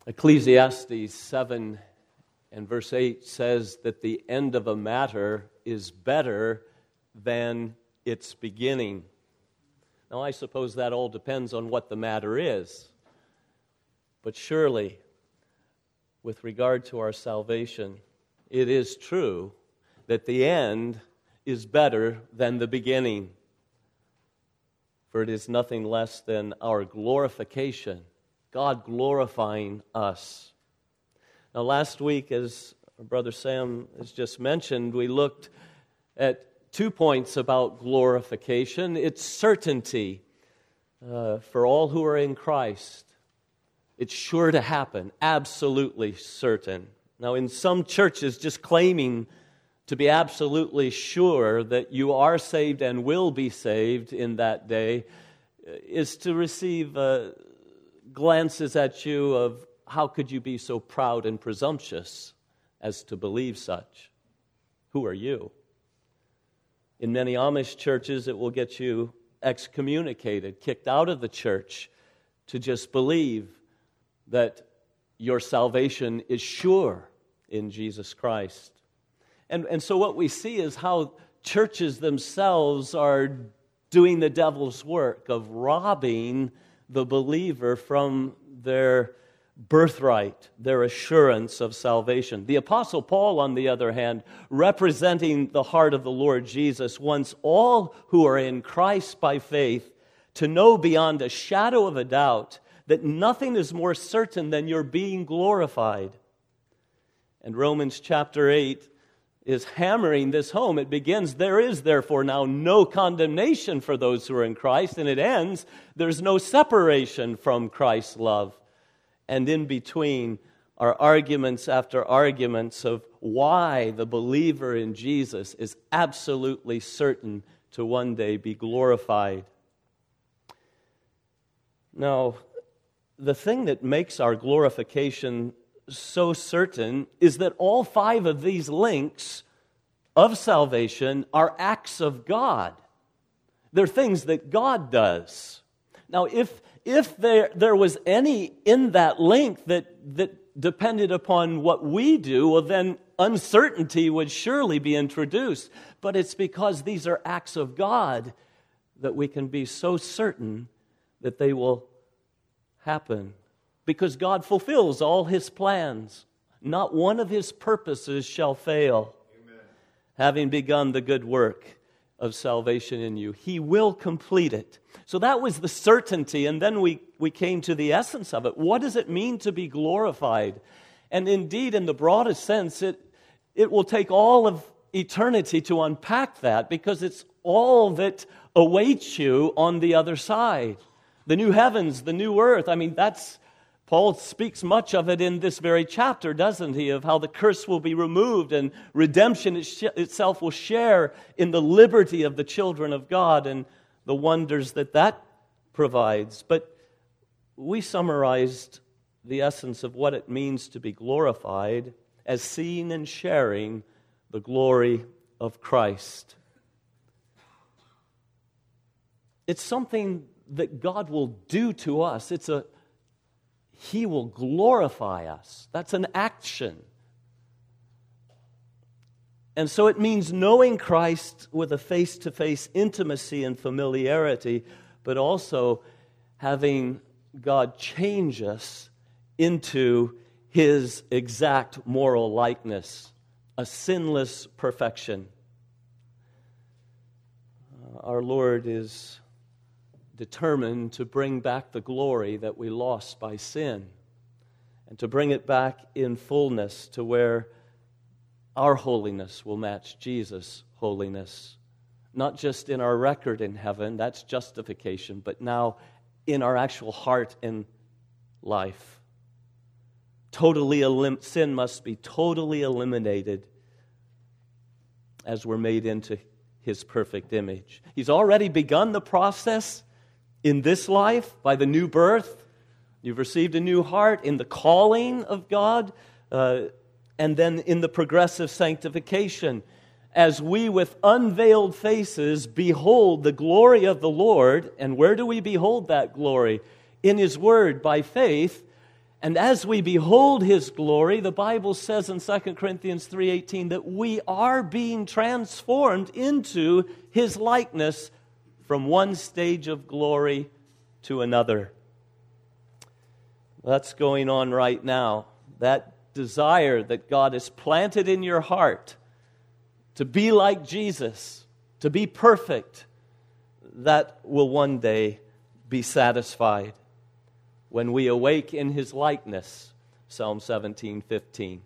Ecclesiastes 7 and verse 8 says that the end of a matter is better than its beginning. Now, I suppose that all depends on what the matter is. But surely, with regard to our salvation, it is true that the end is better than the beginning. For it is nothing less than our glorification, God glorifying us. Now, last week, as Brother Sam has just mentioned, we looked at 2 points about glorification. It's certainty for all who are in Christ. It's sure to happen, absolutely certain. Now, in some churches, just claiming to be absolutely sure that you are saved and will be saved in that day is to receive glances at you of how could you be so proud and presumptuous as to believe such? Who are you? In many Amish churches, it will get you excommunicated, kicked out of the church, to just believe that your salvation is sure in Jesus Christ. And so what we see is how churches themselves are doing the devil's work of robbing the believer from their birthright, their assurance of salvation. The Apostle Paul, on the other hand, representing the heart of the Lord Jesus, wants all who are in Christ by faith to know beyond a shadow of a doubt that nothing is more certain than your being glorified. And Romans chapter 8 is hammering this home. It begins, "There is therefore now no condemnation for those who are in Christ," and it ends, "There's no separation from Christ's love." And in between are arguments after arguments of why the believer in Jesus is absolutely certain to one day be glorified. Now, the thing that makes our glorification so certain is that all 5 of these links of salvation are acts of God. They're things that God does. Now, if there was any in that link that depended upon what we do, well, then uncertainty would surely be introduced. But it's because these are acts of God that we can be so certain that they will happen. Because God fulfills all His plans. Not one of His purposes shall fail. Amen. Having begun the good work of salvation in you, He will complete it. So that was the certainty, and then we came to the essence of it. What does it mean to be glorified? And indeed, in the broadest sense, it will take all of eternity to unpack that, because it's all that awaits you on the other side. The new heavens, the new earth. I mean, Paul speaks much of it in this very chapter, doesn't he? Of how the curse will be removed and redemption itself will share in the liberty of the children of God and the wonders that provides. But we summarized the essence of what it means to be glorified as seeing and sharing the glory of Christ. It's something that God will do to us. He will glorify us. That's an action. And so it means knowing Christ with a face-to-face intimacy and familiarity, but also having God change us into His exact moral likeness, a sinless perfection. Our Lord is determined to bring back the glory that we lost by sin, and to bring it back in fullness to where our holiness will match Jesus' holiness. Not just in our record in heaven, that's justification, but now in our actual heart and life. Sin must be totally eliminated as we're made into His perfect image. He's already begun the process in this life by the new birth. You've received a new heart in the calling of God, and then in the progressive sanctification, as we with unveiled faces behold the glory of the Lord. And where do we behold that glory? In His Word by faith, And as we behold His glory, the Bible says in 2 Corinthians 3:18 that we are being transformed into His likeness from one stage of glory to another. That's going on right now. That desire that God has planted in your heart to be like Jesus, to be perfect, that will one day be satisfied when we awake in His likeness. Psalm 17:15.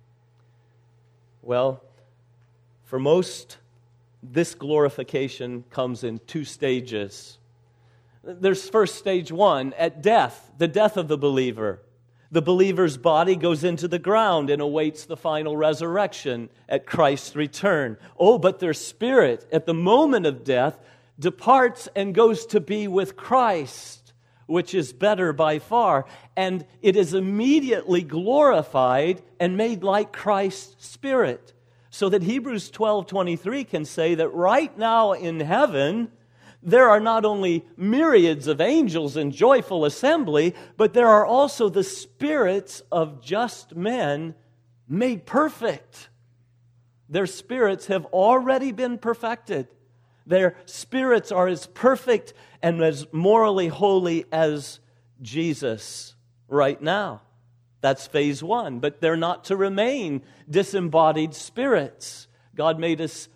Well, for most, this glorification comes in two stages. There's first stage one, at death, the death of the believer. The believer's body goes into the ground and awaits the final resurrection at Christ's return. Oh, but their spirit, at the moment of death, departs and goes to be with Christ, which is better by far. And it is immediately glorified and made like Christ's spirit. So that Hebrews 12:23 can say that right now in heaven, there are not only myriads of angels in joyful assembly, but there are also the spirits of just men made perfect. Their spirits have already been perfected. Their spirits are as perfect and as morally holy as Jesus right now. That's phase one. But they're not to remain disembodied spirits. God made us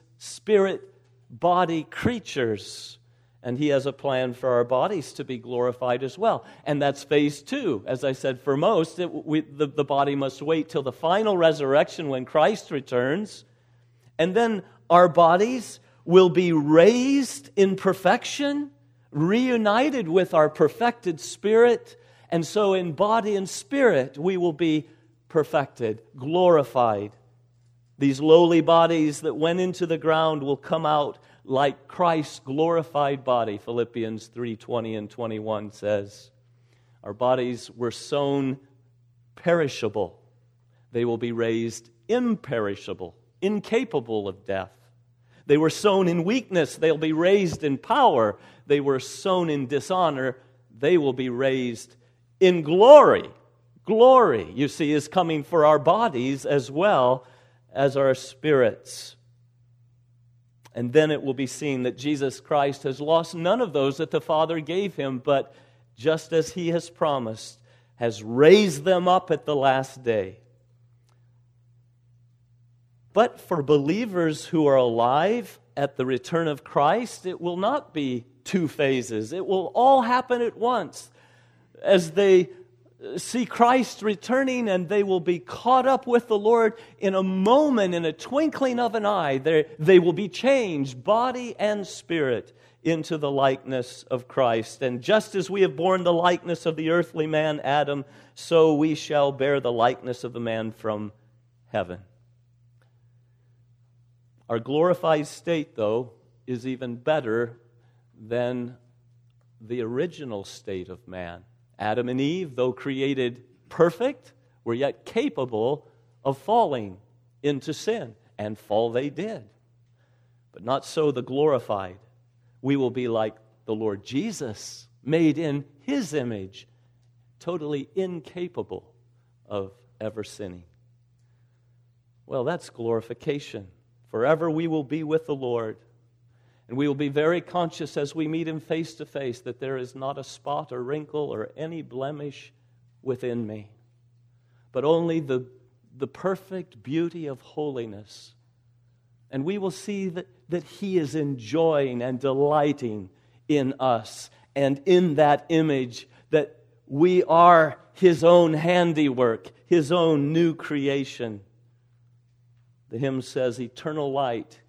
spirit-body creatures. And He has a plan for our bodies to be glorified as well. And that's phase two. As I said, for most, the body must wait till the final resurrection when Christ returns. And then our bodies will be raised in perfection, reunited with our perfected spirit. And so in body and spirit, we will be perfected, glorified. These lowly bodies that went into the ground will come out like Christ's glorified body. Philippians 3:20 and 21 says, our bodies were sown perishable. They will be raised imperishable, incapable of death. They were sown in weakness. They'll be raised in power. They were sown in dishonor. They will be raised in glory. Glory, you see, is coming for our bodies as well as our spirits. And then it will be seen that Jesus Christ has lost none of those that the Father gave Him, but just as He has promised, has raised them up at the last day. But for believers who are alive at the return of Christ, it will not be two phases. It will all happen at once. As they see Christ returning, and they will be caught up with the Lord in a moment, in a twinkling of an eye. They will be changed, body and spirit, into the likeness of Christ. And just as we have borne the likeness of the earthly man, Adam, so we shall bear the likeness of the man from heaven. Our glorified state, though, is even better than the original state of man. Adam and Eve, though created perfect, were yet capable of falling into sin, and fall they did. But not so the glorified. We will be like the Lord Jesus, made in His image, totally incapable of ever sinning. Well, that's glorification. Forever we will be with the Lord. And we will be very conscious as we meet Him face to face that there is not a spot or wrinkle or any blemish within me, but only the perfect beauty of holiness. And we will see that He is enjoying and delighting in us, and in that image that we are His own handiwork, His own new creation. The hymn says, eternal light,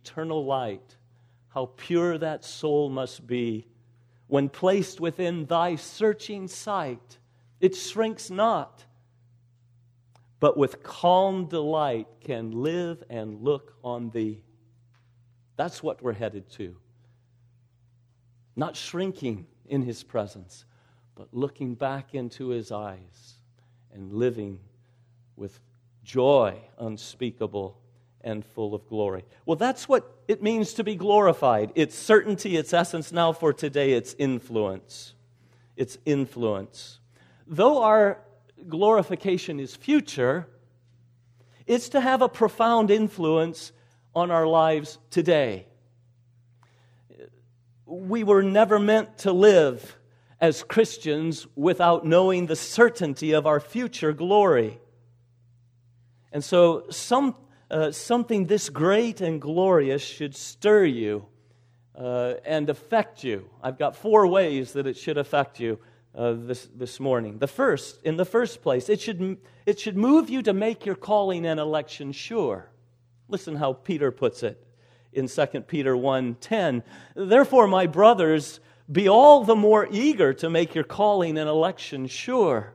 how pure that soul must be. When placed within Thy searching sight, it shrinks not, but with calm delight can live and look on Thee. That's what we're headed to. Not shrinking in His presence, but looking back into His eyes and living with joy unspeakable and full of glory. Well, that's what it means to be glorified. Its certainty, its essence. Now for today, its influence. Its influence. Though our glorification is future, it's to have a profound influence on our lives today. We were never meant to live as Christians without knowing the certainty of our future glory. And so something this great and glorious should stir you and affect you. I've got 4 ways that it should affect you this morning. In the first place, it should move you to make your calling and election sure. Listen how Peter puts it in 2 Peter 1:10. Therefore, my brothers, be all the more eager to make your calling and election sure.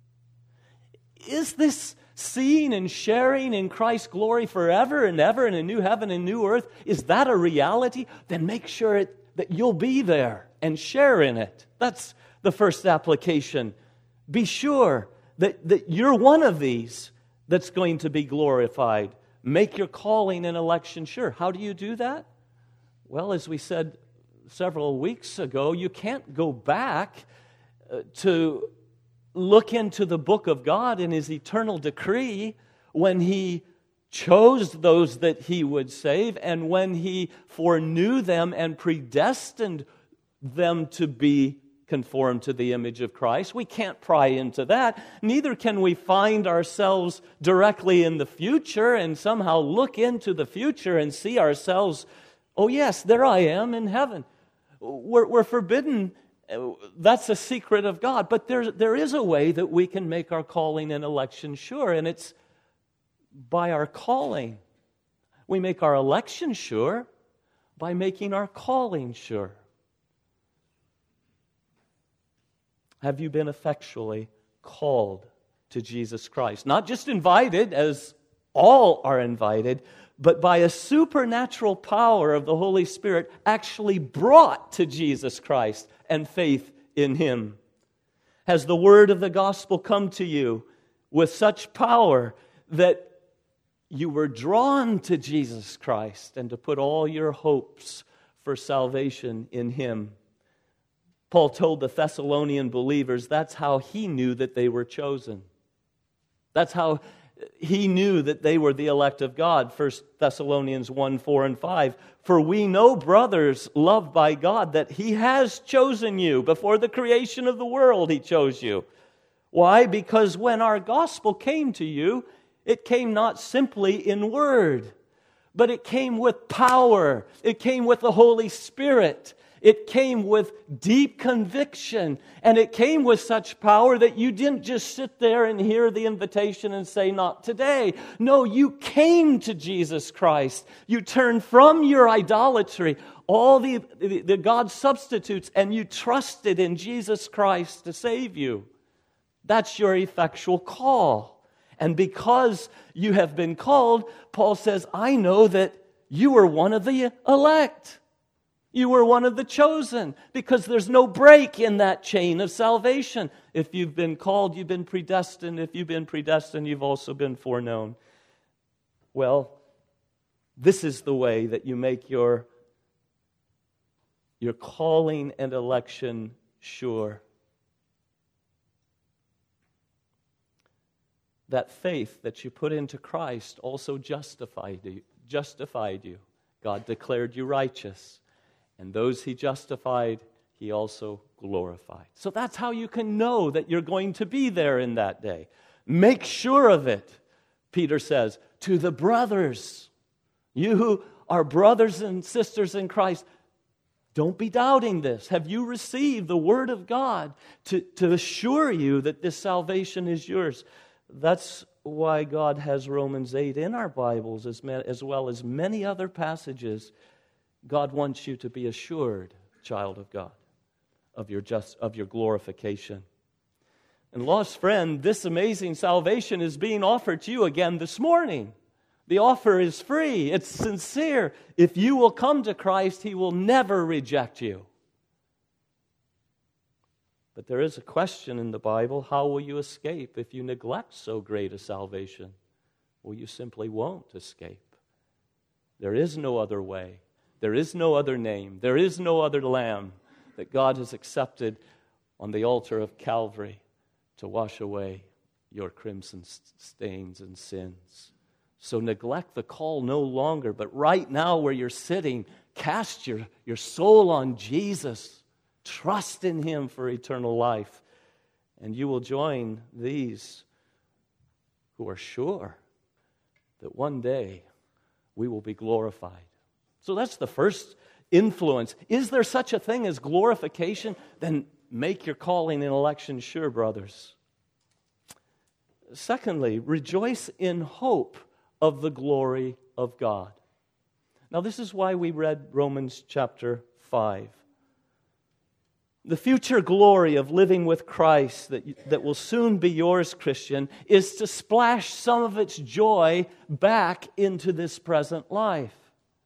Is this seeing and sharing in Christ's glory forever and ever in a new heaven and new earth, is that a reality? Then make sure that you'll be there and share in it. That's the first application. Be sure that you're one of these that's going to be glorified. Make your calling and election sure. How do you do that? Well, as we said several weeks ago, you can't go back to look into the book of God in His eternal decree when He chose those that He would save and when He foreknew them and predestined them to be conformed to the image of Christ. We can't pry into that. Neither can we find ourselves directly in the future and somehow look into the future and see ourselves, oh yes, there I am in heaven. We're forbidden. That's a secret of God. But there is a way that we can make our calling and election sure, and it's by our calling. We make our election sure by making our calling sure. Have you been effectually called to Jesus Christ? Not just invited, as all are invited, but by a supernatural power of the Holy Spirit actually brought to Jesus Christ and faith in Him. Has the word of the gospel come to you with such power that you were drawn to Jesus Christ and to put all your hopes for salvation in Him? Paul told the Thessalonian believers that's how he knew that they were chosen. That's how he knew that they were the elect of God. 1 Thessalonians 1:4-5. For we know, brothers, loved by God, that He has chosen you. Before the creation of the world, He chose you. Why? Because when our gospel came to you, it came not simply in word, but it came with power. It came with the Holy Spirit. It came with deep conviction, and it came with such power that you didn't just sit there and hear the invitation and say, not today. No, you came to Jesus Christ. You turned from your idolatry, all the God substitutes, and you trusted in Jesus Christ to save you. That's your effectual call. And because you have been called, Paul says, I know that you were one of the elect. You were one of the chosen, because there's no break in that chain of salvation. If you've been called, you've been predestined. If you've been predestined, you've also been foreknown. Well, this is the way that you make your calling and election sure. That faith that you put into Christ also justified you. God declared you righteous. And those He justified, He also glorified. So that's how you can know that you're going to be there in that day. Make sure of it, Peter says, to the brothers. You who are brothers and sisters in Christ, don't be doubting this. Have you received the Word of God to assure you that this salvation is yours? That's why God has Romans 8 in our Bibles, as well as many other passages. God wants you to be assured, child of God, of your glorification. And lost friend, this amazing salvation is being offered to you again this morning. The offer is free. It's sincere. If you will come to Christ, He will never reject you. But there is a question in the Bible: how will you escape if you neglect so great a salvation? Well, you simply won't escape. There is no other way. There is no other name. There is no other lamb that God has accepted on the altar of Calvary to wash away your crimson stains and sins. So neglect the call no longer, but right now where you're sitting, cast your soul on Jesus. Trust in Him for eternal life. And you will join these who are sure that one day we will be glorified. So that's the first influence. Is there such a thing as glorification? Then make your calling and election sure, brothers. Secondly, rejoice in hope of the glory of God. Now, this is why we read Romans chapter 5. The future glory of living with Christ that will soon be yours, Christian, is to splash some of its joy back into this present life.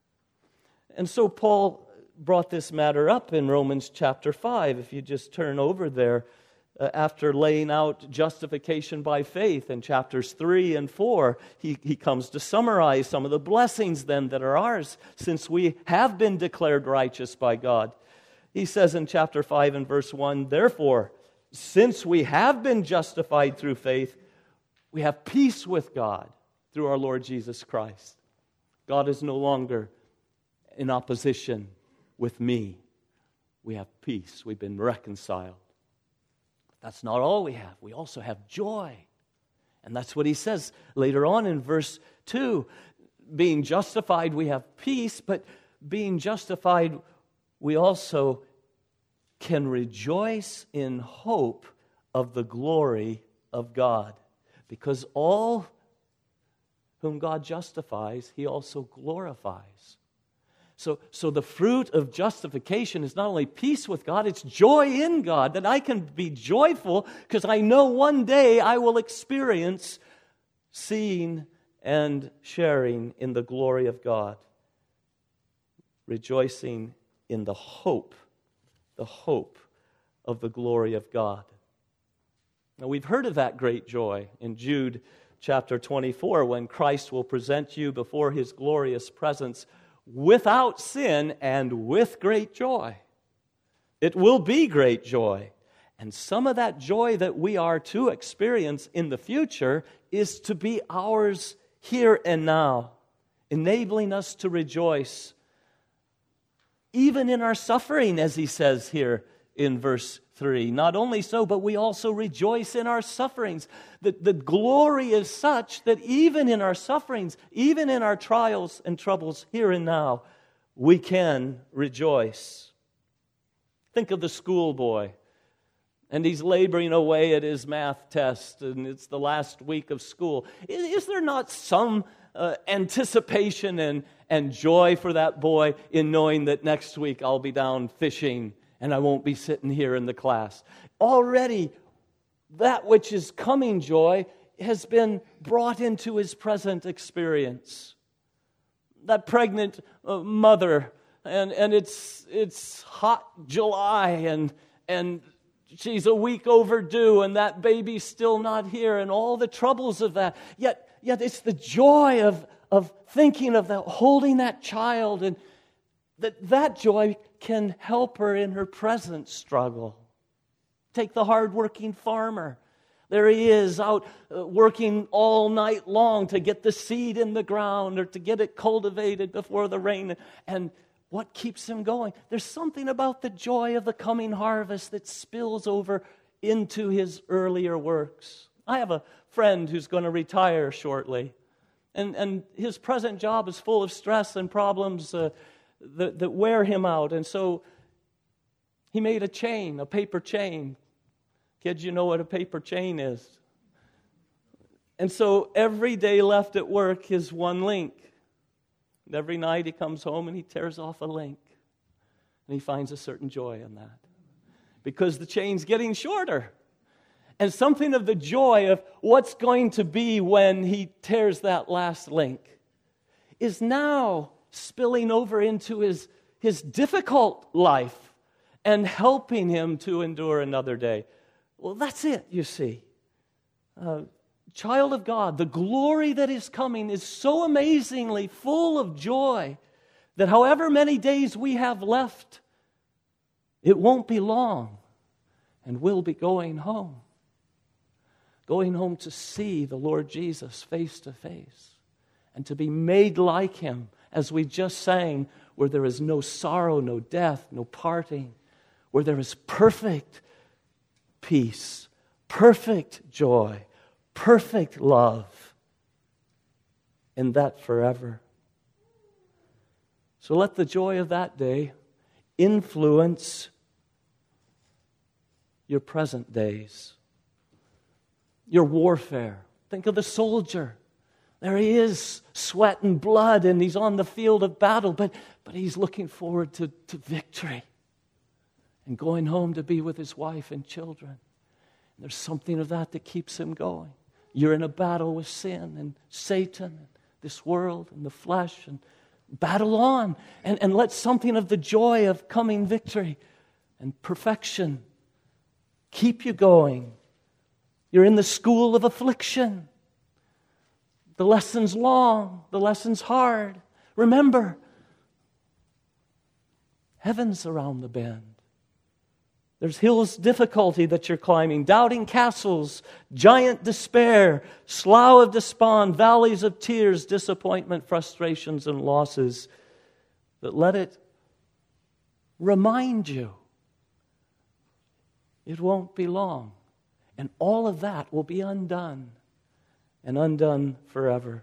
And so Paul brought this matter up in Romans chapter 5. If you just turn over there, after laying out justification by faith in chapters 3 and 4, he comes to summarize some of the blessings then that are ours since we have been declared righteous by God. He says in chapter 5 and verse 1, therefore, since we have been justified through faith, we have peace with God through our Lord Jesus Christ. God is no longer in opposition with me. We have peace. We've been reconciled. That's not all we have. We also have joy. And that's what he says later on in verse 2. Being justified, we have peace, but being justified, we also can rejoice in hope of the glory of God. Because all whom God justifies, He also glorifies. So the fruit of justification is not only peace with God, it's joy in God, that I can be joyful because I know one day I will experience seeing and sharing in the glory of God. Rejoicing in the hope of the glory of God. Now we've heard of that great joy in Jude chapter 24 when Christ will present you before His glorious presence without sin and with great joy. It will be great joy. And some of that joy that we are to experience in the future is to be ours here and now, enabling us to rejoice even in our suffering, as he says here in verse 3. Not only so, but we also rejoice in our sufferings. The glory is such that even in our sufferings, even in our trials and troubles here and now, we can rejoice. Think of the schoolboy, and he's laboring away at his math test, and it's the last week of school. Is there not some anticipation and joy for that boy in knowing that next week I'll be down fishing and I won't be sitting here in the class? Already, that which is coming joy has been brought into his present experience. That pregnant mother, and it's hot July, and she's a week overdue, and that baby's still not here, and all the troubles of that. Yet it's the joy of thinking of that, holding that child, and that joy can help her in her present struggle. Take the hardworking farmer. There he is out working all night long to get the seed in the ground or to get it cultivated before the rain. And what keeps him going? There's something about the joy of the coming harvest that spills over into his earlier works. I have a friend who's going to retire shortly. And his present job is full of stress and problems that wear him out. And so he made a chain, a paper chain. Kids, you know what a paper chain is. And so every day left at work is one link. And every night he comes home and he tears off a link. And he finds a certain joy in that. Because the chain's getting shorter. And something of the joy of what's going to be when he tears that last link is now spilling over into his difficult life and helping him to endure another day. Well, that's it, you see. Child of God, the glory that is coming is so amazingly full of joy that however many days we have left, it won't be long and we'll be going home. going home to see the Lord Jesus face to face and to be made like him, as we just sang, where there is no sorrow, no death, no parting, where there is perfect peace, perfect joy, perfect love, and that forever. So let the joy of that day influence your present days, your warfare. Think of the soldier. There he is, sweat and blood, and he's on the field of battle, but he's looking forward to victory and going home to be with his wife and children. And there's something of that keeps him going. You're in a battle with sin and Satan and this world and the flesh, and battle on, and let something of the joy of coming victory and perfection keep you going. You're in the school of affliction. The lesson's long, the lesson's hard. Remember, heaven's around the bend. There's hills of difficulty that you're climbing, doubting castles, giant despair, slough of despond, valleys of tears, disappointment, frustrations, and losses. But let it remind you, it won't be long. And all of that will be undone, and undone forever.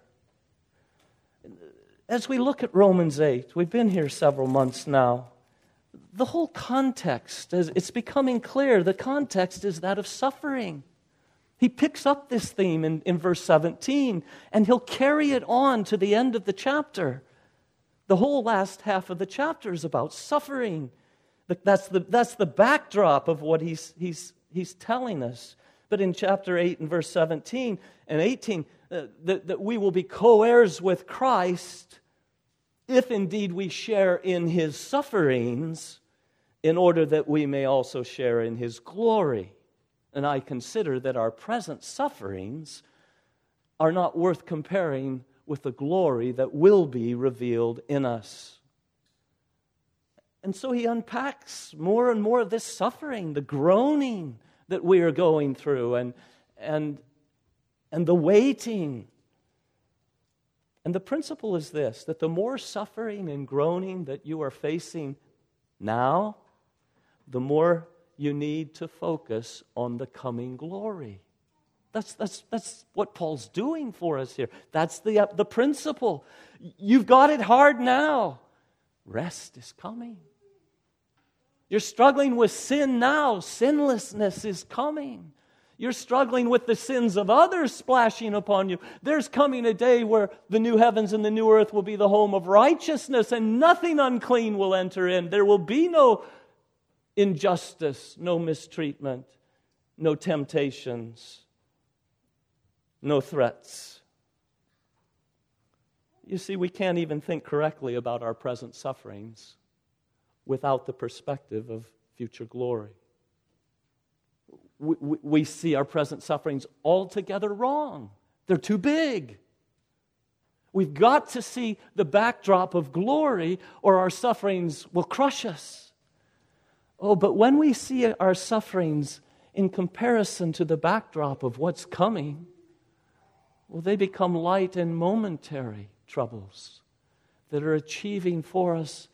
As we look at Romans 8, we've been here several months now. The whole context, it's becoming clear, the context is that of suffering. He picks up this theme in verse 17, and he'll carry it on to the end of the chapter. The whole last half of the chapter is about suffering. That's the backdrop of what he's telling us. But in chapter 8 and verse 17 and 18, that we will be co-heirs with Christ if indeed we share in his sufferings, in order that we may also share in his glory. And I consider that our present sufferings are not worth comparing with the glory that will be revealed in us. And so he unpacks more and more of this suffering, the groaning that we are going through, and the waiting. And the principle is this, that the more suffering and groaning that you are facing now, the more you need to focus on the coming glory. That's what Paul's doing for us here. That's the principle. You've got it hard now. Rest is coming. You're struggling with sin now. Sinlessness is coming. You're struggling with the sins of others splashing upon you. There's coming a day where the new heavens and the new earth will be the home of righteousness, and nothing unclean will enter in. There will be no injustice, no mistreatment, no temptations, no threats. You see, we can't even think correctly about our present sufferings without the perspective of future glory. We see our present sufferings altogether wrong. They're too big. We've got to see the backdrop of glory, or our sufferings will crush us. Oh, but when we see our sufferings in comparison to the backdrop of what's coming, well, they become light and momentary troubles that are achieving for us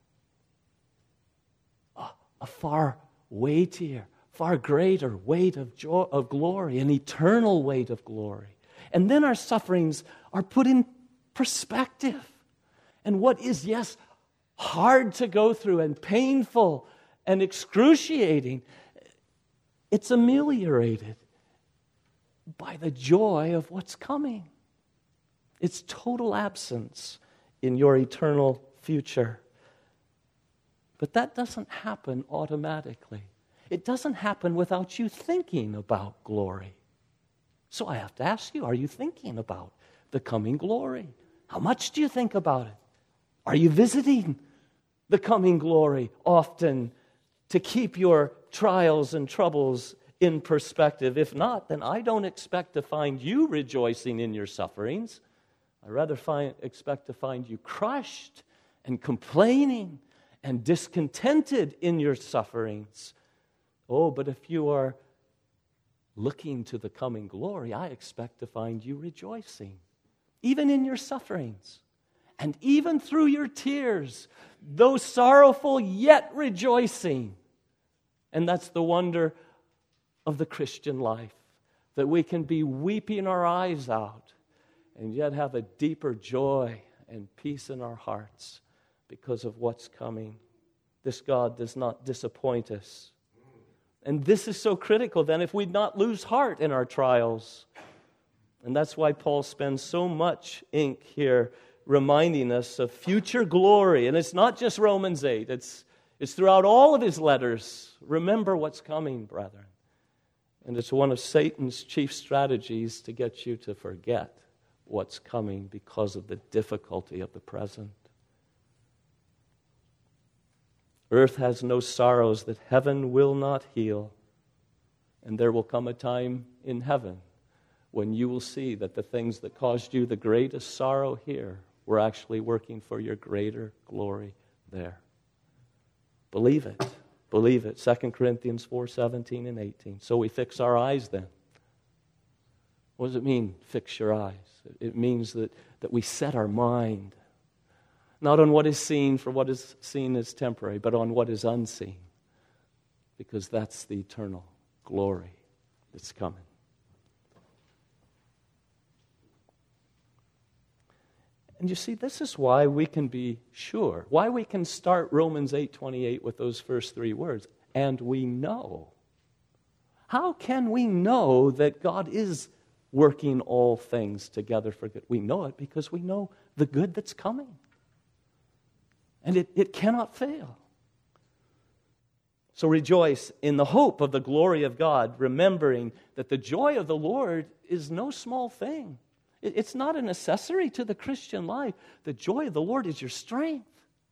a far weightier, far greater weight of joy, of glory, an eternal weight of glory. And then our sufferings are put in perspective. And what is, yes, hard to go through and painful and excruciating, it's ameliorated by the joy of what's coming. It's total absence in your eternal future. But that doesn't happen automatically. It doesn't happen without you thinking about glory. So I have to ask you, are you thinking about the coming glory? How much do you think about it? Are you visiting the coming glory often to keep your trials and troubles in perspective? If not, then I don't expect to find you rejoicing in your sufferings. I rather expect to find you crushed and complaining and discontented in your sufferings. Oh, but if you are looking to the coming glory, I expect to find you rejoicing, even in your sufferings, and even through your tears, though sorrowful, yet rejoicing. And that's the wonder of the Christian life, that we can be weeping our eyes out and yet have a deeper joy and peace in our hearts because of what's coming. This God does not disappoint us. And this is so critical then if we'd not lose heart in our trials. And that's why Paul spends so much ink here reminding us of future glory. And it's not just Romans 8. It's throughout all of his letters. Remember what's coming, brethren. And it's one of Satan's chief strategies to get you to forget what's coming because of the difficulty of the present. Earth has no sorrows that heaven will not heal. And there will come a time in heaven when you will see that the things that caused you the greatest sorrow here were actually working for your greater glory there. Believe it. Believe it. 2 Corinthians 4:17 and 18. So we fix our eyes then. What does it mean, fix your eyes? It means that we set our mind not on what is seen, for what is seen is temporary, but on what is unseen, because that's the eternal glory that's coming. And you see, this is why we can be sure, why we can start Romans 8:28 with those first three words, and we know. How can we know that God is working all things together for good? We know it because we know the good that's coming. And it cannot fail. So rejoice in the hope of the glory of God, remembering that the joy of the Lord is no small thing. It's not an accessory to the Christian life. The joy of the Lord is your strength.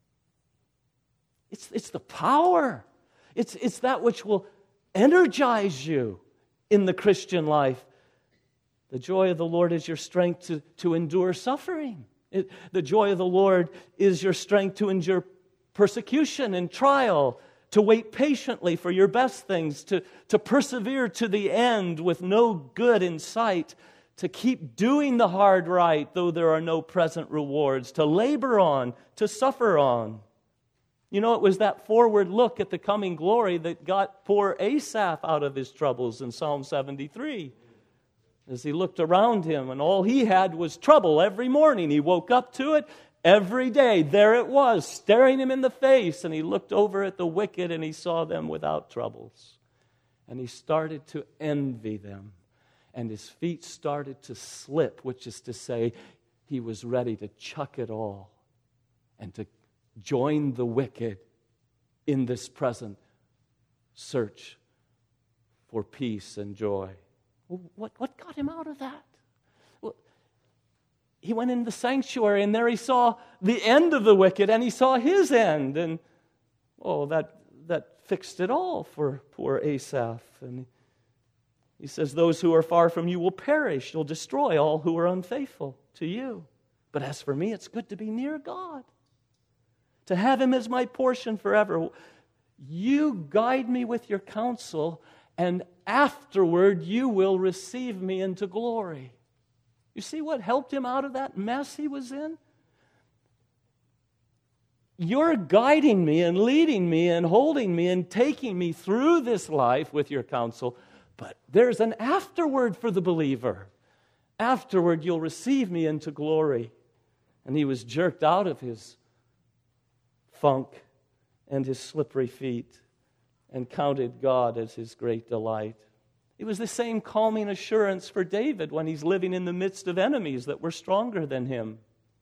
It's the power. It's that which will energize you in the Christian life. The joy of the Lord is your strength to endure suffering. The joy of the Lord is your strength to endure persecution and trial, to wait patiently for your best things, to persevere to the end with no good in sight, to keep doing the hard right, though there are no present rewards, to labor on, to suffer on. You know, it was that forward look at the coming glory that got poor Asaph out of his troubles in Psalm 73. As he looked around him, and all he had was trouble every morning. He woke up to it every day. There it was, staring him in the face. And he looked over at the wicked, and he saw them without troubles. And he started to envy them. And his feet started to slip, which is to say, he was ready to chuck it all and to join the wicked in this present search for peace and joy. What got him out of that? Well, he went in the sanctuary, and there he saw the end of the wicked, and he saw his end. And, that fixed it all for poor Asaph. And he says, those who are far from you will perish. You'll destroy all who are unfaithful to you. But as for me, it's good to be near God, to have him as my portion forever. You guide me with your counsel, and afterward you will receive me into glory. You see what helped him out of that mess he was in? You're guiding me and leading me and holding me and taking me through this life with your counsel, but there's an afterward for the believer. Afterward you'll receive me into glory. And he was jerked out of his funk and his slippery feet, and counted God as his great delight. It was the same calming assurance for David when he's living in the midst of enemies that were stronger than him.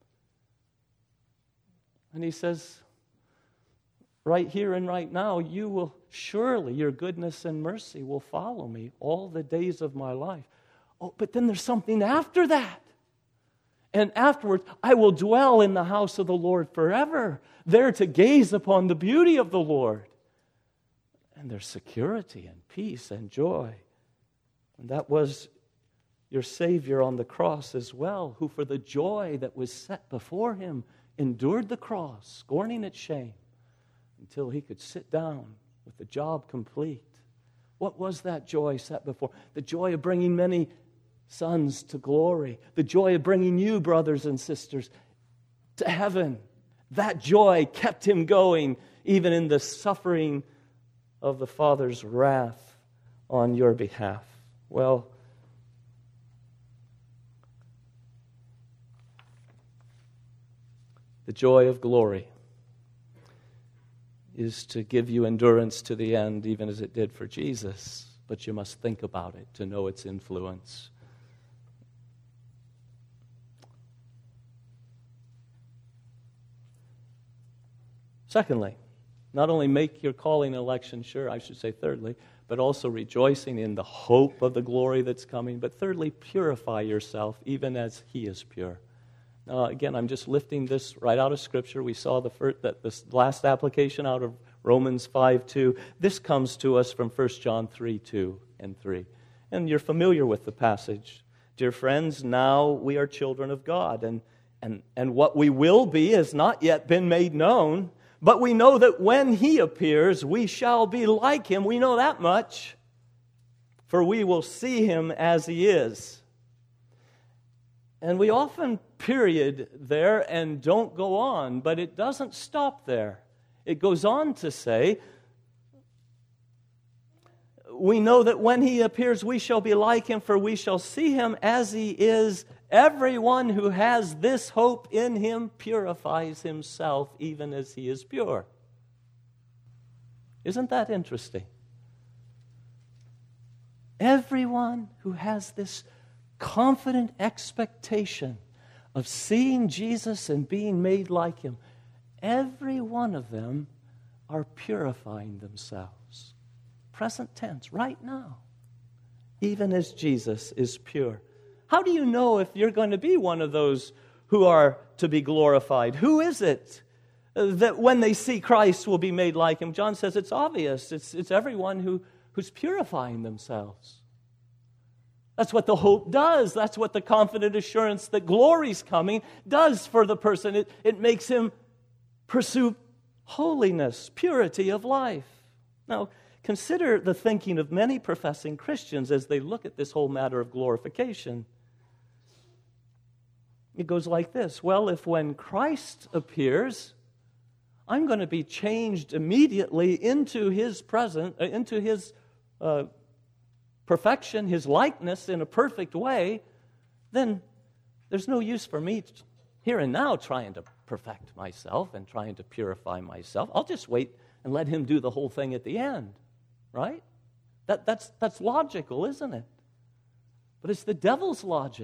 And he says, right here and right now, you will surely, your goodness and mercy will follow me all the days of my life. Oh, but then there's something after that. And afterwards, I will dwell in the house of the Lord forever, there to gaze upon the beauty of the Lord. And there's security and peace and joy. And that was your Savior on the cross as well, who for the joy that was set before him endured the cross, scorning its shame, until he could sit down with the job complete What was that joy set before? The joy of bringing many sons to glory. The joy of bringing you, brothers and sisters, to heaven. That joy kept him going even in the suffering of the Father's wrath on your behalf. Well, the joy of glory is to give you endurance to the end, even as it did for Jesus. But you must think about it to know its influence. Secondly, not only make your calling and election sure, I should say thirdly, but also rejoicing in the hope of the glory that's coming. But thirdly, purify yourself even as He is pure. Now, again, I'm just lifting this right out of Scripture. We saw this last application out of Romans 5:2. This comes to us from 1 John 3:2 and 3. And you're familiar with the passage. Dear friends, now we are children of God, and what we will be has not yet been made known. But we know that when He appears, we shall be like Him. We know that much. For we will see Him as He is. And we often period there and don't go on, but it doesn't stop there. It goes on to say, we know that when He appears, we shall be like Him, for we shall see Him as He is. Everyone who has this hope in Him purifies himself even as He is pure. Isn't that interesting? Everyone who has this confident expectation of seeing Jesus and being made like Him, every one of them are purifying themselves. Present tense, right now. Even as Jesus is pure. How do you know if you're going to be one of those who are to be glorified? Who is it that when they see Christ will be made like Him? John says it's obvious. It's everyone who's purifying themselves. That's what the hope does. That's what the confident assurance that glory's coming does for the person. It makes him pursue holiness, purity of life. Now, consider the thinking of many professing Christians as they look at this whole matter of glorification. It goes like this. Well, if when Christ appears, I'm going to be changed immediately into His perfection, His likeness in a perfect way, then there's no use for me here and now trying to perfect myself and trying to purify myself. I'll just wait and let Him do the whole thing at the end, right? That's logical, isn't it? But it's the devil's logic.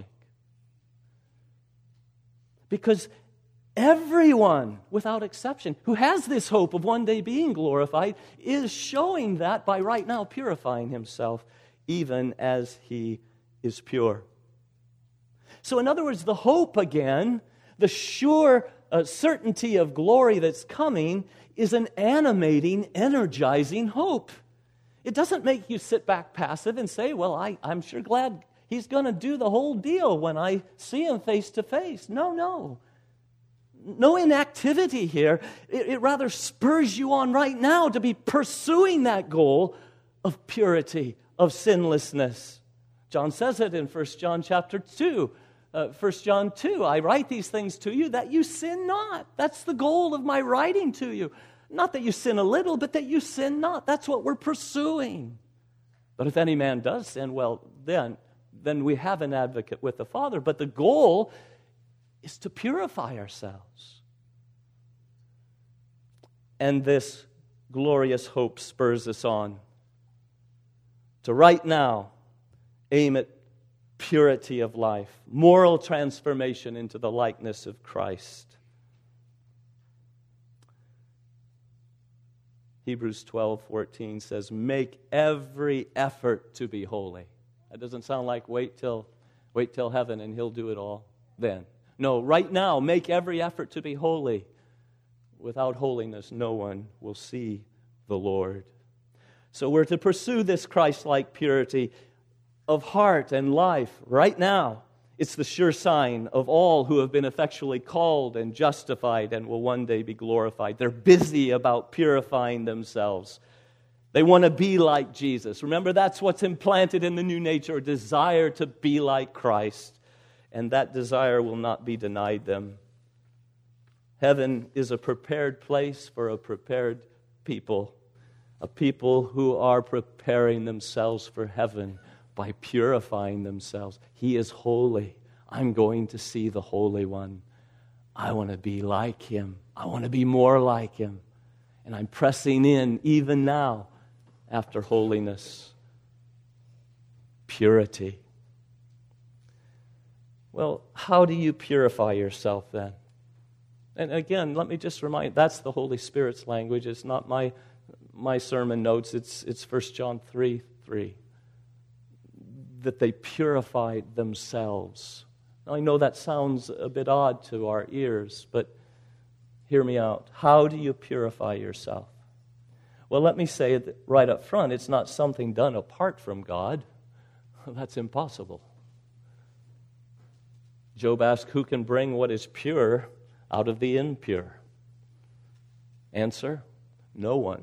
Because everyone, without exception, who has this hope of one day being glorified is showing that by right now purifying himself even as he is pure. So in other words, the hope again, the sure certainty of glory that's coming is an animating, energizing hope. It doesn't make you sit back passive and say, well, I'm sure glad He's going to do the whole deal when I see Him face to face. No inactivity here. It rather spurs you on right now to be pursuing that goal of purity, of sinlessness. John says it in 1 John chapter 2. 1 John 2, I write these things to you that you sin not. That's the goal of my writing to you. Not that you sin a little, but that you sin not. That's what we're pursuing. But if any man does sin, well, then we have an advocate with the Father. But the goal is to purify ourselves. And this glorious hope spurs us on to right now aim at purity of life, moral transformation into the likeness of Christ. Hebrews 12:14 says, make every effort to be holy. That doesn't sound like wait till heaven and He'll do it all then. No, right now, make every effort to be holy. Without holiness, no one will see the Lord. So we're to pursue this Christ-like purity of heart and life right now. It's the sure sign of all who have been effectually called and justified and will one day be glorified. They're busy about purifying themselves. They want to be like Jesus. Remember, that's what's implanted in the new nature, a desire to be like Christ. And that desire will not be denied them. Heaven is a prepared place for a prepared people, a people who are preparing themselves for heaven by purifying themselves. He is holy. I'm going to see the Holy One. I want to be like Him. I want to be more like Him. And I'm pressing in even now after holiness, purity. Well, how do you purify yourself then? And again, let me just remind, that's the Holy Spirit's language. It's not my sermon notes. It's 1 John 3:3. That they purified themselves. Now, I know that sounds a bit odd to our ears, but hear me out. How do you purify yourself? Well, let me say it right up front. It's not something done apart from God. That's impossible. Job asked, who can bring what is pure out of the impure? Answer, no one.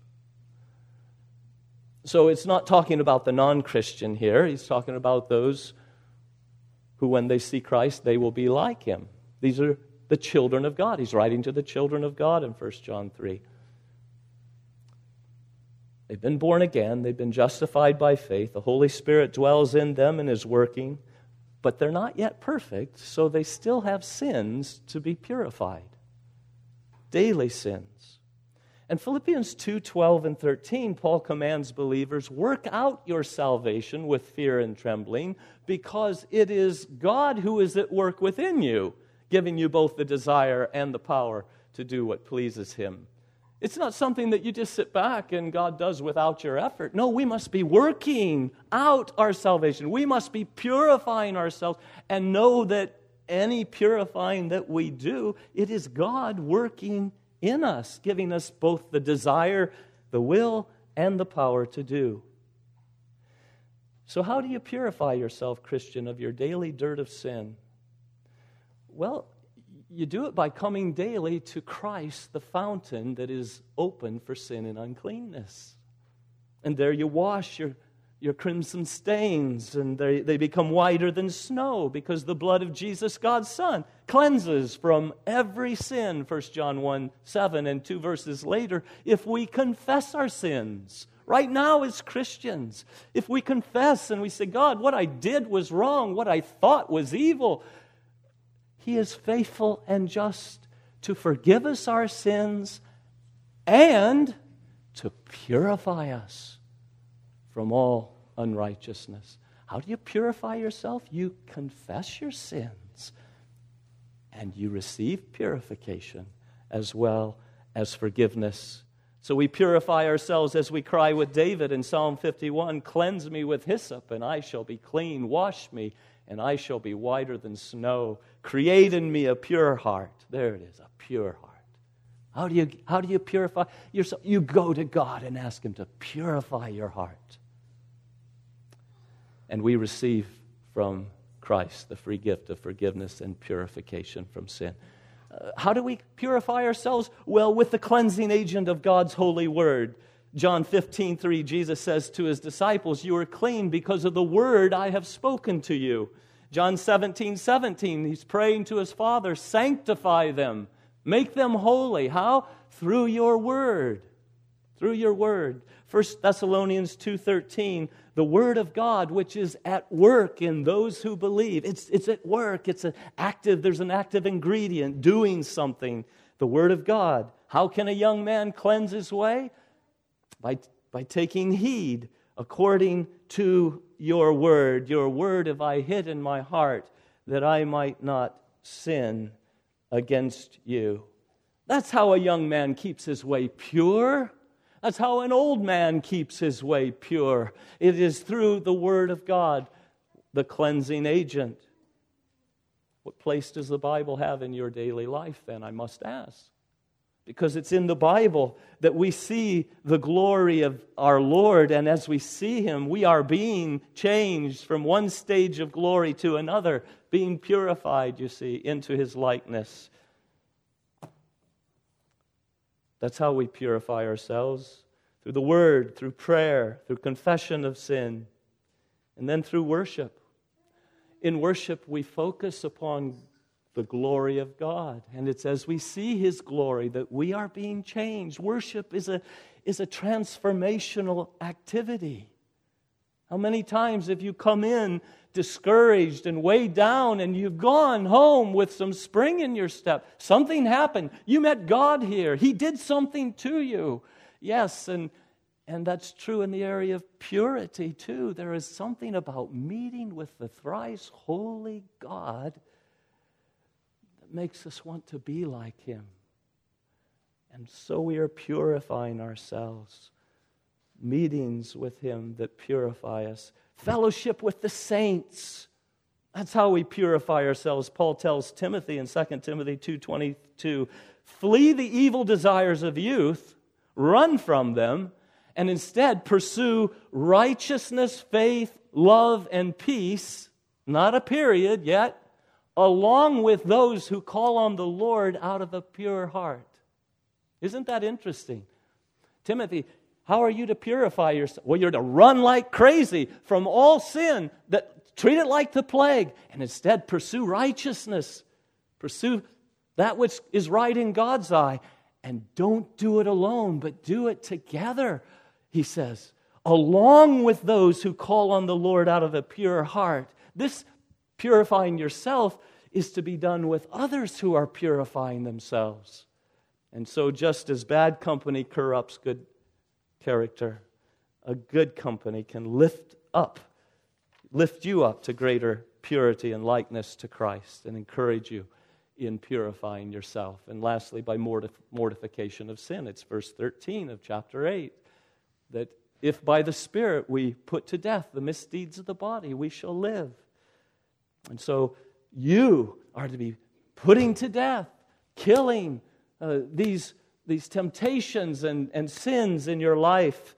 So it's not talking about the non-Christian here. He's talking about those who, when they see Christ, they will be like Him. These are the children of God. He's writing to the children of God in 1 John 3. They've been born again. They've been justified by faith. The Holy Spirit dwells in them and is working. But they're not yet perfect, so they still have sins to be purified. Daily sins. And Philippians 2:12 and 13, Paul commands believers, work out your salvation with fear and trembling, because it is God who is at work within you, giving you both the desire and the power to do what pleases Him. It's not something that you just sit back and God does without your effort. No, we must be working out our salvation. We must be purifying ourselves and know that any purifying that we do, it is God working in us, giving us both the desire, the will, and the power to do. So how do you purify yourself, Christian, of your daily dirt of sin? Well, you do it by coming daily to Christ, the fountain that is open for sin and uncleanness. And there you wash your crimson stains, and they become whiter than snow, because the blood of Jesus, God's Son, cleanses from every sin, 1 John 1:7, and 2 verses later, if we confess our sins. Right now as Christians, if we confess and we say, God, what I did was wrong, what I thought was evil, He is faithful and just to forgive us our sins and to purify us from all unrighteousness. How do you purify yourself? You confess your sins and you receive purification as well as forgiveness. So we purify ourselves as we cry with David in Psalm 51, cleanse me with hyssop and I shall be clean. Wash me and I shall be whiter than snow. Create in me a pure heart. There it is, a pure heart. How do you purify yourself? You go to God and ask Him to purify your heart. And we receive from Christ the free gift of forgiveness and purification from sin. How do we purify ourselves? Well, with the cleansing agent of God's holy word. John 15:3, Jesus says to His disciples, you are clean because of the word I have spoken to you. John 17:17, He's praying to His Father, sanctify them, make them holy. How? Through your word. Through your word. 1 Thessalonians 2:13, the word of God which is at work in those who believe. It's at work. There's an active ingredient doing something. The word of God. How can a young man cleanse his way? By taking heed according to your word. Your word have I hid in my heart that I might not sin against you. That's how a young man keeps his way pure. That's how an old man keeps his way pure. It is through the word of God, the cleansing agent. What place does the Bible have in your daily life then, I must ask? Because it's in the Bible that we see the glory of our Lord, and as we see Him, we are being changed from one stage of glory to another, being purified, you see, into His likeness. That's how we purify ourselves, through the Word, through prayer, through confession of sin, and then through worship. In worship, we focus upon the glory of God. And it's as we see His glory that we are being changed. Worship is a transformational activity. How many times have you come in discouraged and weighed down and you've gone home with some spring in your step? Something happened. You met God here. He did something to you. Yes, and that's true in the area of purity too. There is something about meeting with the thrice holy God that makes us want to be like Him. And so we are purifying ourselves. Meetings with Him that purify us. Fellowship with the saints. That's how we purify ourselves. Paul tells Timothy in 2 Timothy 2:22, flee the evil desires of youth, run from them, and instead pursue righteousness, faith, love, and peace, not a period yet, along with those who call on the Lord out of a pure heart. Isn't that interesting? Timothy, how are you to purify yourself? Well, you're to run like crazy from all sin, treat it like the plague, and instead pursue righteousness. Pursue that which is right in God's eye. And don't do it alone, but do it together, he says, along with those who call on the Lord out of a pure heart. This purifying yourself is to be done with others who are purifying themselves. And so just as bad company corrupts good character, a good company can lift you up to greater purity and likeness to Christ and encourage you in purifying yourself. And lastly, by mortification of sin. It's verse 13 of chapter 8, that if by the Spirit we put to death the misdeeds of the body, we shall live. And so you are to be putting to death, killing these temptations and sins in your life,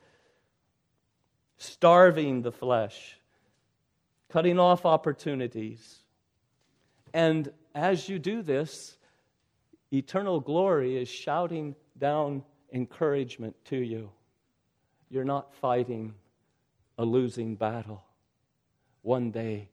starving the flesh, cutting off opportunities. And as you do this, eternal glory is shouting down encouragement to you. You're not fighting a losing battle. One day,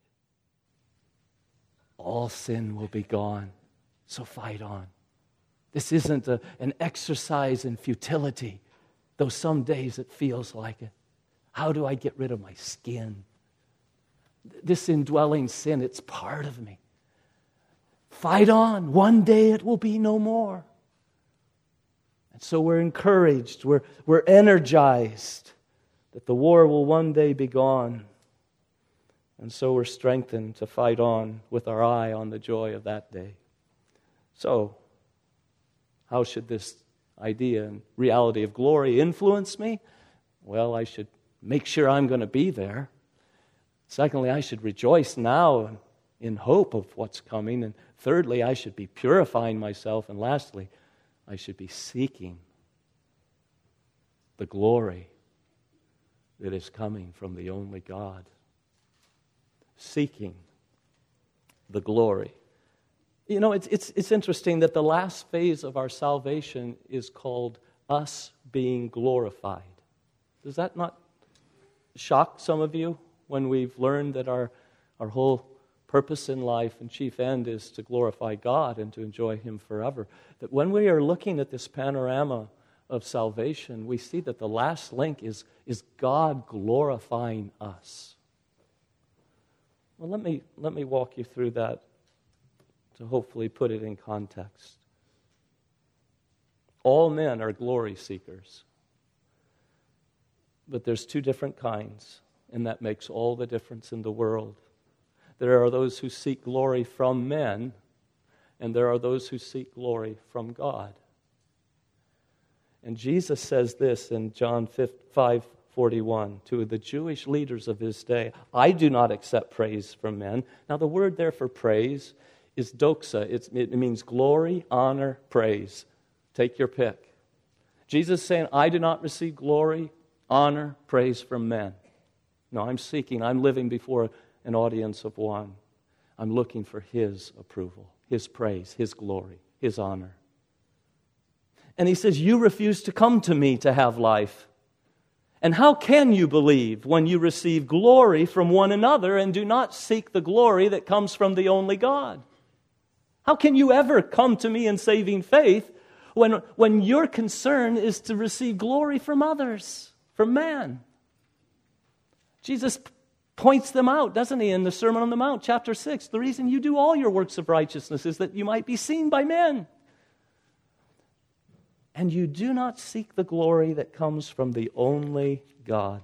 all sin will be gone, so fight on. This isn't an exercise in futility, though some days it feels like it. How do I get rid of my skin? This indwelling sin, it's part of me. Fight on. One day it will be no more. And so we're encouraged, we're energized that the war will one day be gone. And so we're strengthened to fight on with our eye on the joy of that day. So, how should this idea and reality of glory influence me? Well, I should make sure I'm going to be there. Secondly, I should rejoice now in hope of what's coming. And thirdly, I should be purifying myself. And lastly, I should be seeking the glory that is coming from the only God. Seeking the glory. You know, it's interesting that the last phase of our salvation is called us being glorified. Does that not shock some of you when we've learned that our whole purpose in life and chief end is to glorify God and to enjoy Him forever? That when we are looking at this panorama of salvation, we see that the last link is God glorifying us. Well, let me walk you through that to hopefully put it in context. All men are glory seekers. But there's two different kinds, and that makes all the difference in the world. There are those who seek glory from men, and there are those who seek glory from God. And Jesus says this in John 5:41 to the Jewish leaders of His day, I do not accept praise from men. Now the word there for praise is doxa. It means glory, honor, praise. Take your pick. Jesus is saying, I do not receive glory, honor, praise from men. No, I'm living before an audience of one. I'm looking for His approval, His praise, His glory, His honor. And he says, you refuse to come to me to have life. And how can you believe when you receive glory from one another and do not seek the glory that comes from the only God? How can you ever come to me in saving faith when your concern is to receive glory from others, from man? Jesus points them out, doesn't he, in the Sermon on the Mount, chapter 6. The reason you do all your works of righteousness is that you might be seen by men. And you do not seek the glory that comes from the only God.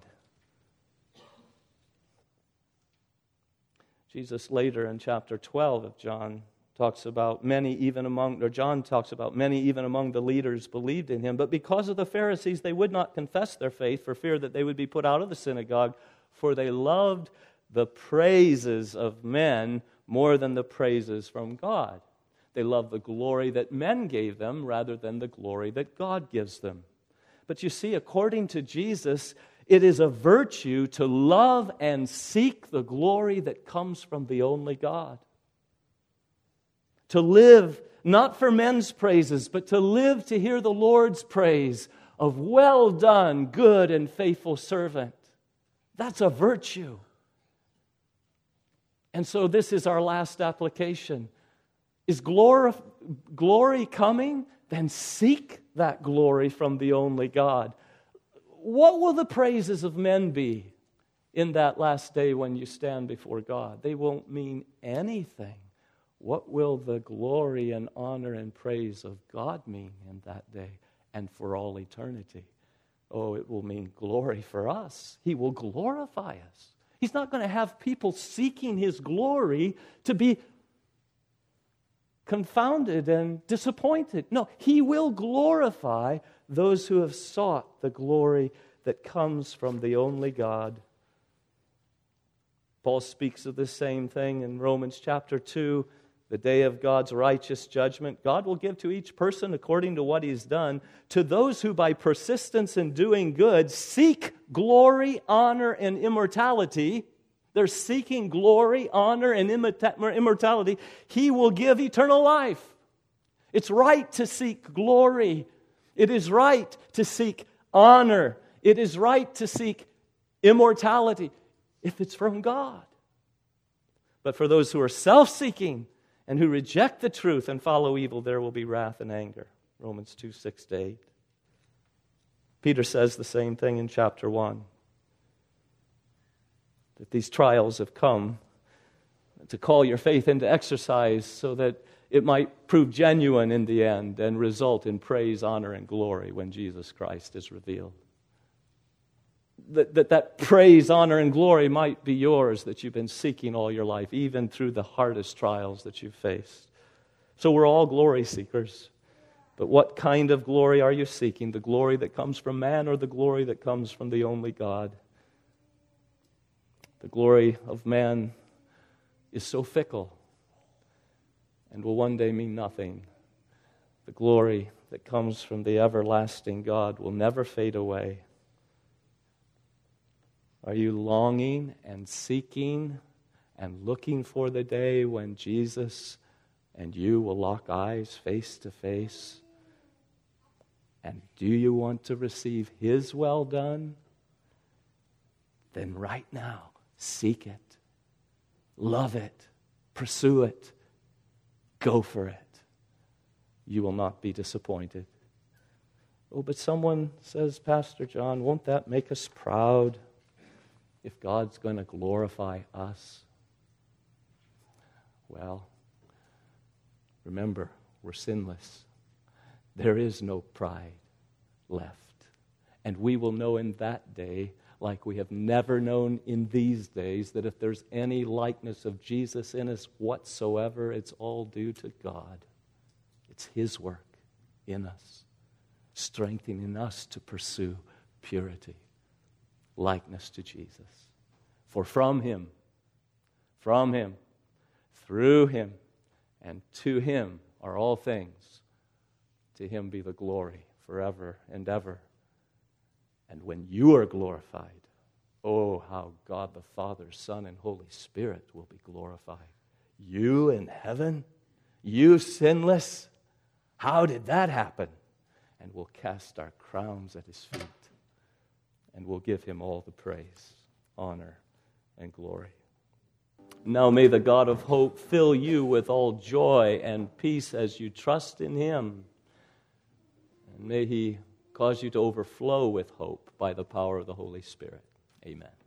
Jesus later in chapter 12 of John talks about John talks about many even among the leaders believed in him, but because of the Pharisees they would not confess their faith for fear that they would be put out of the synagogue, for they loved the praises of men more than the praises from God. They loved the glory that men gave them rather than the glory that God gives them. But you see, according to Jesus, it is a virtue to love and seek the glory that comes from the only God. To live not for men's praises, but to live to hear the Lord's praise of well done, good and faithful servant. That's a virtue. And so this is our last application. Is glory coming? Then seek that glory from the only God. What will the praises of men be in that last day when you stand before God? They won't mean anything. What will the glory and honor and praise of God mean in that day and for all eternity? Oh, it will mean glory for us. He will glorify us. He's not going to have people seeking His glory to be confounded and disappointed. No, He will glorify those who have sought the glory that comes from the only God. Paul speaks of the same thing in Romans chapter 2. The day of God's righteous judgment, God will give to each person according to what he's done. To those who by persistence in doing good seek glory, honor, and immortality, they're seeking glory, honor, and immortality, He will give eternal life. It's right to seek glory. It is right to seek honor. It is right to seek immortality if it's from God. But for those who are self-seeking and who reject the truth and follow evil, there will be wrath and anger. Romans 2, 6-8. Peter says the same thing in chapter 1. That these trials have come to call your faith into exercise so that it might prove genuine in the end and result in praise, honor, and glory when Jesus Christ is revealed. That praise, honor, and glory might be yours that you've been seeking all your life, even through the hardest trials that you've faced. So we're all glory seekers. But what kind of glory are you seeking? The glory that comes from man or the glory that comes from the only God? The glory of man is so fickle and will one day mean nothing. The glory that comes from the everlasting God will never fade away. Are you longing and seeking and looking for the day when Jesus and you will lock eyes face to face? And do you want to receive His well done? Then right now, seek it, love it, pursue it, go for it. You will not be disappointed. Oh, but someone says, Pastor John, won't that make us proud if God's going to glorify us? Well, remember, we're sinless. There is no pride left. And we will know in that day, like we have never known in these days, that if there's any likeness of Jesus in us whatsoever, it's all due to God. It's His work in us, strengthening us to pursue purity, likeness to Jesus. For from Him, through Him, and to Him are all things. To Him be the glory forever and ever. And when you are glorified, oh, how God the Father, Son, and Holy Spirit will be glorified. You in heaven, you sinless, how did that happen? and we'll cast our crowns at his feet, and we'll give him all the praise, honor, and glory. Now may the God of hope fill you with all joy and peace as you trust in him. And may he cause you to overflow with hope by the power of the Holy Spirit. Amen.